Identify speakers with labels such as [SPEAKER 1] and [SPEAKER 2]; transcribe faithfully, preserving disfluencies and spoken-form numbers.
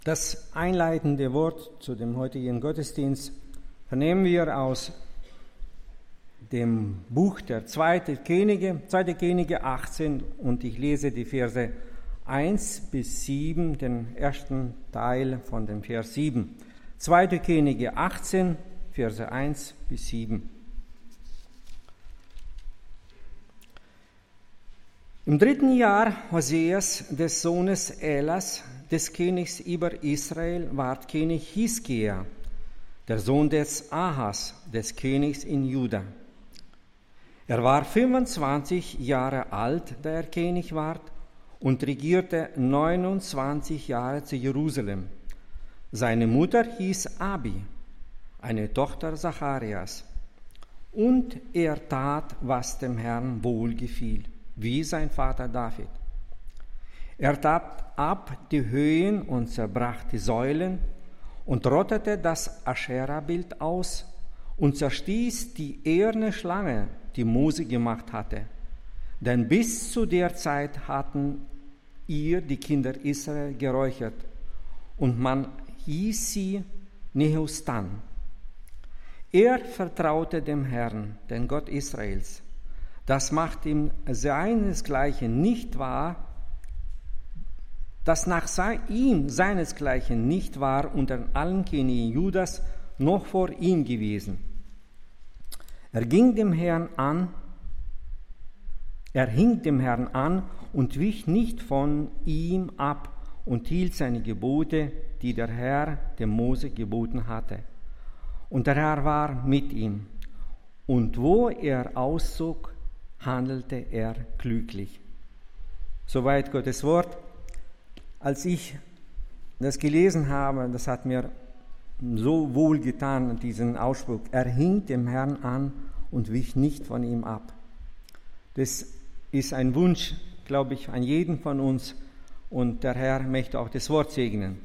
[SPEAKER 1] Das einleitende Wort zu dem heutigen Gottesdienst vernehmen wir aus dem Buch der Zweite Könige, Zweite Könige achtzehn, und ich lese die Verse eins bis sieben, den ersten Teil von dem Vers sieben. Zweite Könige achtzehn, Verse eins bis sieben. Im dritten Jahr Hoseas, des Sohnes Elas, des Königs über Israel, ward König Hiskia, der Sohn des Ahas, des Königs in Juda. Er war fünfundzwanzig Jahre alt, da er König ward, und regierte neunundzwanzig Jahre zu Jerusalem. Seine Mutter hieß Abi, eine Tochter Zacharias. Und er tat, was dem Herrn wohlgefiel, wie sein Vater David. Er tat ab die Höhen und zerbrach die Säulen und rottete das Aschera-Bild aus und zerstieß die eherne Schlange, die Mose gemacht hatte. Denn bis zu der Zeit hatten ihr die Kinder Israel geräuchert, und man hieß sie Nehustan. Er vertraute dem Herrn, den Gott Israels. Das macht ihm seinesgleichen nicht wahr, das nach ihm seinesgleichen nicht war unter allen Königen Judas noch vor ihm gewesen. Er ging dem Herrn an, er hing dem Herrn an und wich nicht von ihm ab und hielt seine Gebote, die der Herr dem Mose geboten hatte. Und der Herr war mit ihm. Und wo er auszog, handelte er klüglich. Soweit Gottes Wort. Als ich das gelesen habe, das hat mir so wohl getan, diesen Ausspruch. Er hing dem Herrn an und wich nicht von ihm ab. Das ist ein Wunsch, glaube ich, an jeden von uns. Und der Herr möchte auch das Wort segnen.